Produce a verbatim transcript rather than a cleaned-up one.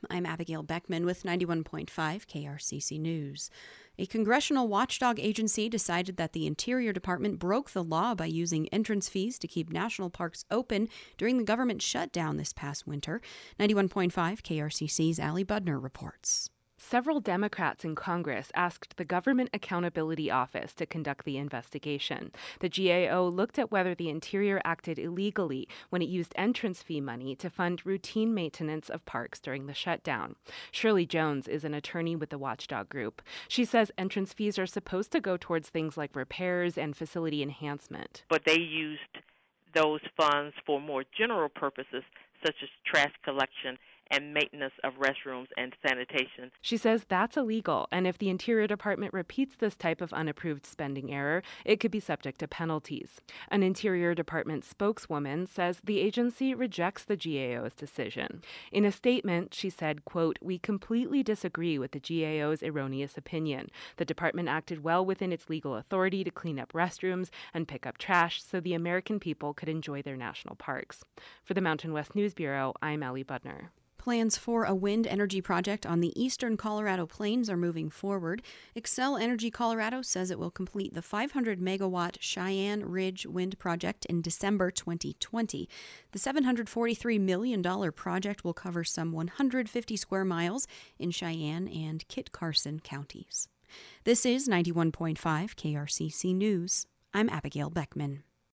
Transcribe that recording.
I'm Abigail Beckman with ninety-one point five K R C C News. A congressional watchdog agency decided that the Interior Department broke the law by using entrance fees to keep national parks open during the government shutdown this past winter. ninety-one point five K R C C's Allie Budner reports. Several Democrats in Congress asked the Government Accountability Office to conduct the investigation. The G A O looked at whether the Interior acted illegally when it used entrance fee money to fund routine maintenance of parks during the shutdown. Shirley Jones is an attorney with the watchdog group. She says entrance fees are supposed to go towards things like repairs and facility enhancement. But they used those funds for more general purposes, such as trash collection and maintenance of restrooms and sanitation. She says that's illegal, and if the Interior Department repeats this type of unapproved spending error, it could be subject to penalties. An Interior Department spokeswoman says the agency rejects the G A O's decision. In a statement, she said, quote, "We completely disagree with the G A O's erroneous opinion. The department acted well within its legal authority to clean up restrooms and pick up trash so the American people could enjoy their national parks." For the Mountain West News Bureau, I'm Allie Budner. Plans for a wind energy project on the eastern Colorado Plains are moving forward. Xcel Energy Colorado says it will complete the five hundred megawatt Cheyenne Ridge wind project in December twenty twenty. The seven hundred forty-three million dollars project will cover some one hundred fifty square miles in Cheyenne and Kit Carson counties. This is ninety-one point five K R C C News. I'm Abigail Beckman.